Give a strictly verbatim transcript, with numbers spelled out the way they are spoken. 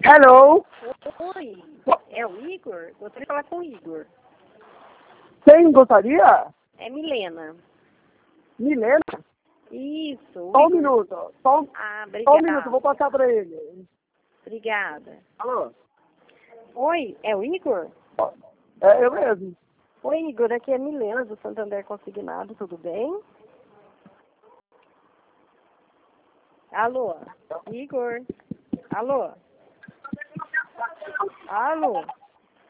Hello? Oi, é o Igor? Gostaria de falar com o Igor. Quem gostaria? É Milena. Milena? Isso, o Só um Igor. minuto. Só um, Ah, só um minuto, obrigada. vou passar pra ele. Obrigada. Alô? Oi, é o Igor? É eu mesmo. Oi, Igor, aqui é a Milena do Santander Consignado, tudo bem? Alô? Igor? Alô? Alô?